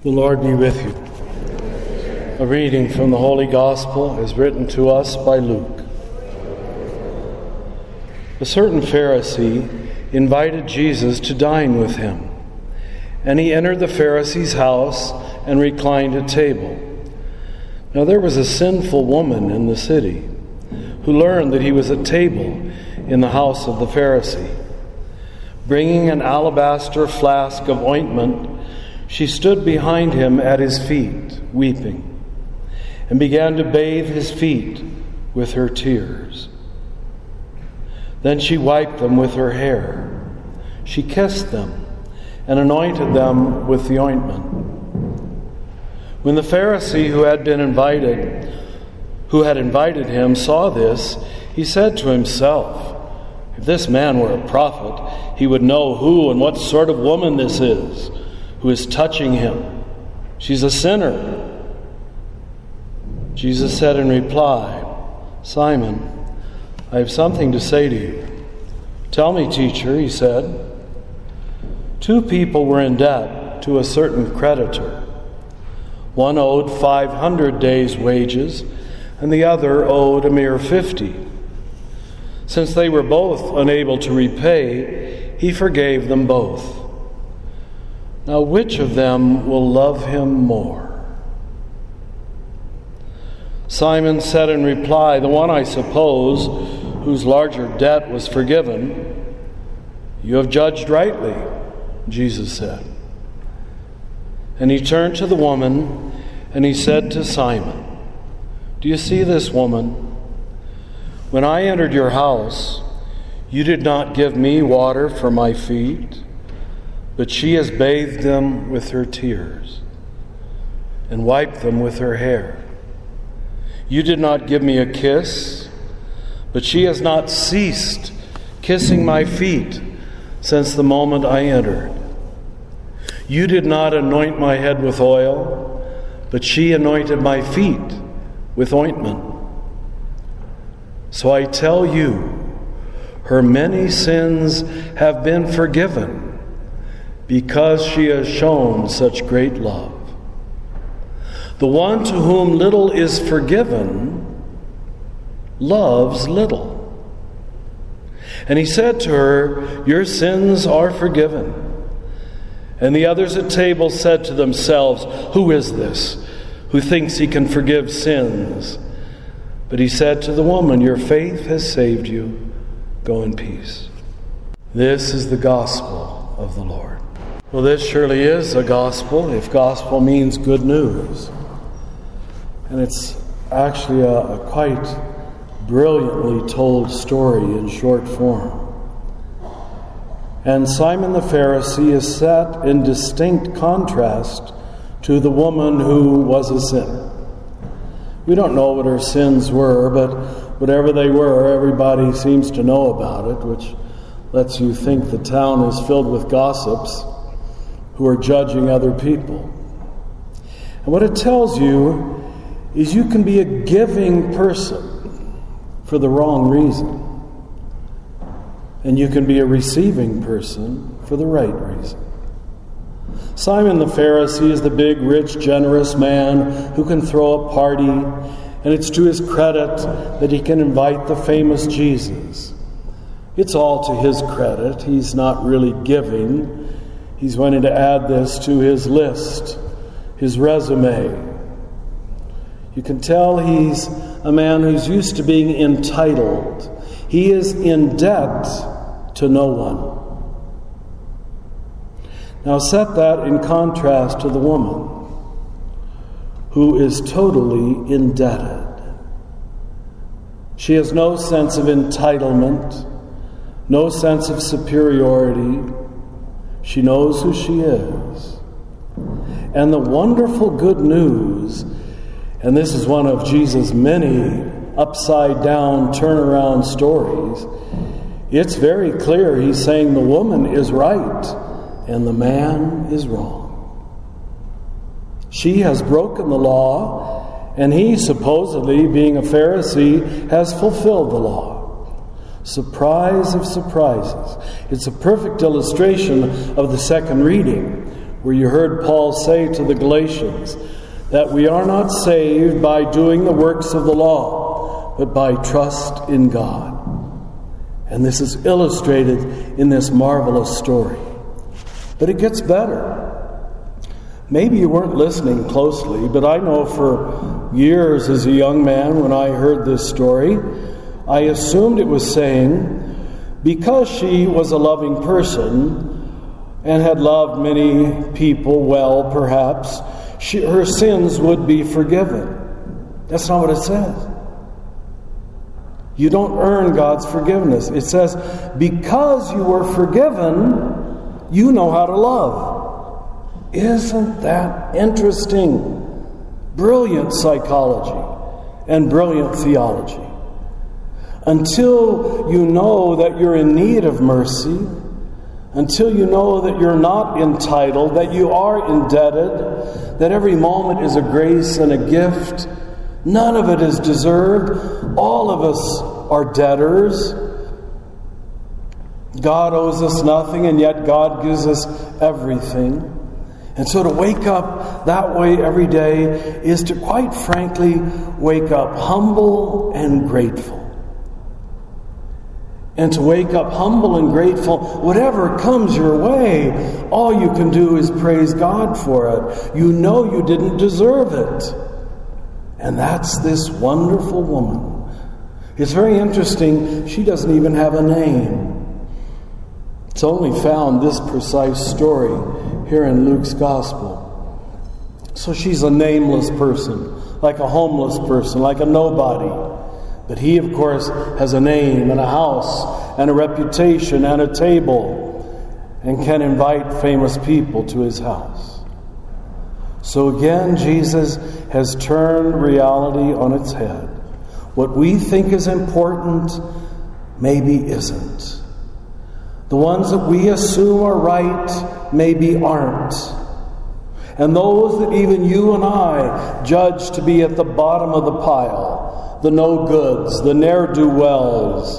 The Lord be with you. A reading from the Holy Gospel is written to us by Luke. A certain Pharisee invited Jesus to dine with him, and he entered the Pharisee's house and reclined at table. Now there was a sinful woman in the city who learned that he was at table in the house of the Pharisee. Bringing an alabaster flask of ointment, she stood behind him at his feet, weeping, and began to bathe his feet with her tears. Then she wiped them with her hair. She kissed them and anointed them with the ointment. When the Pharisee who had invited him saw this, he said to himself, "If this man were a prophet, he would know who and what sort of woman this is who is touching him. She's a sinner." Jesus said in reply, "Simon, I have something to say to you." "Tell me, teacher," he said. Two people were in debt to a certain creditor. One owed 500 days' wages, and the other owed a mere 50. Since they were both unable to repay, he forgave them both. Now, which of them will love him more? Simon said in reply, "The one, I suppose, whose larger debt was forgiven." "You have judged rightly," Jesus said. And he turned to the woman and he said to Simon, "Do you see this woman? When I entered your house, you did not give me water for my feet, but she has bathed them with her tears and wiped them with her hair. You did not give me a kiss, but she has not ceased kissing my feet since the moment I entered. You did not anoint my head with oil, but she anointed my feet with ointment. So I tell you, her many sins have been forgiven, because she has shown such great love. The one to whom little is forgiven loves little." And he said to her, "Your sins are forgiven." And the others at table said to themselves, "Who is this who thinks he can forgive sins?" But he said to the woman, "Your faith has saved you. Go in peace." This is the gospel of the Lord. Well, this surely is a gospel, if gospel means good news. And it's actually a quite brilliantly told story in short form. And Simon the Pharisee is set in distinct contrast to the woman who was a sinner. We don't know what her sins were, but whatever they were, everybody seems to know about it, which lets you think the town is filled with gossips who are judging other people. And what it tells you is you can be a giving person for the wrong reason, and you can be a receiving person for the right reason. Simon the Pharisee is the big, rich, generous man who can throw a party, and it's to his credit that he can invite the famous Jesus. It's all to his credit. He's not really giving. He's wanting to add this to his list, his resume. You can tell he's a man who's used to being entitled. He is in debt to no one. Now set that in contrast to the woman who is totally indebted. She has no sense of entitlement, no sense of superiority. She knows who she is. And the wonderful good news, and this is one of Jesus' many upside-down, turnaround stories, it's very clear he's saying the woman is right and the man is wrong. She has broken the law, and he, supposedly being a Pharisee, has fulfilled the law. Surprise of surprises. It's a perfect illustration of the second reading, where you heard Paul say to the Galatians that we are not saved by doing the works of the law, but by trust in God. And this is illustrated in this marvelous story. But it gets better. Maybe you weren't listening closely, but I know for years as a young man when I heard this story, I assumed it was saying, because she was a loving person and had loved many people well, perhaps, her sins would be forgiven. That's not what it says. You don't earn God's forgiveness. It says, because you were forgiven, you know how to love. Isn't that interesting? Brilliant psychology and brilliant theology. Until you know that you're in need of mercy, until you know that you're not entitled, that you are indebted, that every moment is a grace and a gift, none of it is deserved, all of us are debtors. God owes us nothing, and yet God gives us everything. And so to wake up that way every day is to, quite frankly, wake up humble and grateful. And to wake up humble and grateful, whatever comes your way, all you can do is praise God for it. You know you didn't deserve it. And that's this wonderful woman. It's very interesting, she doesn't even have a name. It's only found this precise story here in Luke's Gospel. So she's a nameless person, like a homeless person, like a nobody. But he, of course, has a name and a house and a reputation and a table and can invite famous people to his house. So again, Jesus has turned reality on its head. What we think is important maybe isn't. The ones that we assume are right maybe aren't. And those that even you and I judge to be at the bottom of the pile, the no-goods, the ne'er-do-wells,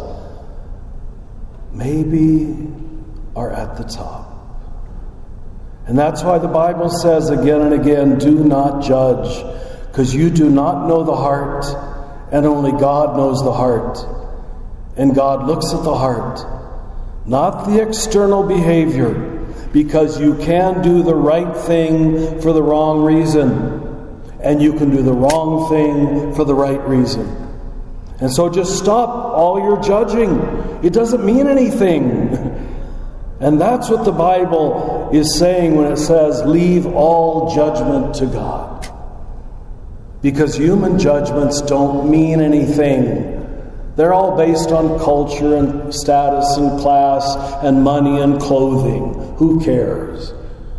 maybe are at the top. And that's why the Bible says again and again, do not judge, because you do not know the heart, and only God knows the heart. And God looks at the heart, not the external behavior, because you can do the right thing for the wrong reason. And you can do the wrong thing for the right reason. And so just stop all your judging. It doesn't mean anything. And that's what the Bible is saying when it says, leave all judgment to God. Because human judgments don't mean anything. They're all based on culture and status and class and money and clothing. Who cares?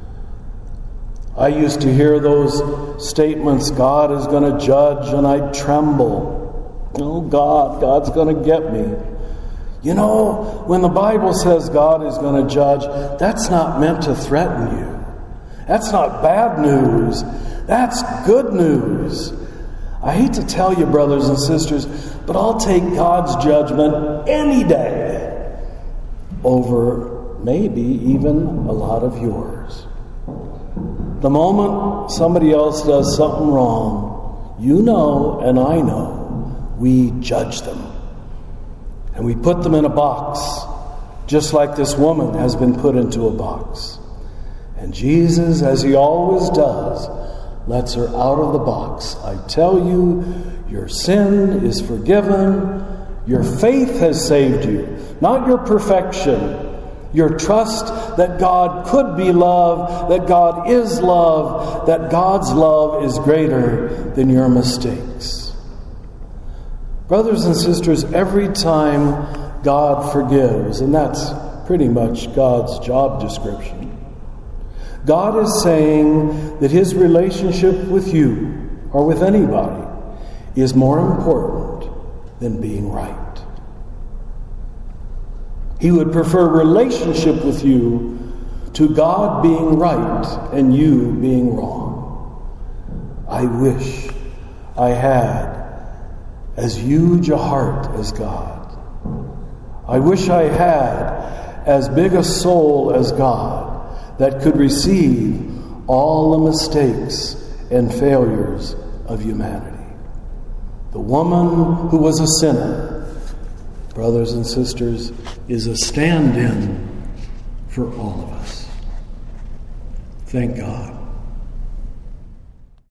I used to hear those statements, God is going to judge, and I'd tremble. Oh, God's going to get me. You know, when the Bible says God is going to judge, that's not meant to threaten you. That's not bad news. That's good news. I hate to tell you, brothers and sisters, but I'll take God's judgment any day over maybe even a lot of yours. The moment somebody else does something wrong, you know and I know, we judge them. And we put them in a box, just like this woman has been put into a box. And Jesus, as he always does, lets her out of the box. I tell you, your sin is forgiven. Your faith has saved you, not your perfection. Your trust that God could be love, that God is love, that God's love is greater than your mistakes. Brothers and sisters, every time God forgives, and that's pretty much God's job description, God is saying that his relationship with you or with anybody is more important than being right. He would prefer relationship with you to God being right and you being wrong. I wish I had as huge a heart as God. I wish I had as big a soul as God that could receive all the mistakes and failures of humanity. The woman who was a sinner, brothers and sisters, is a stand-in for all of us. Thank God.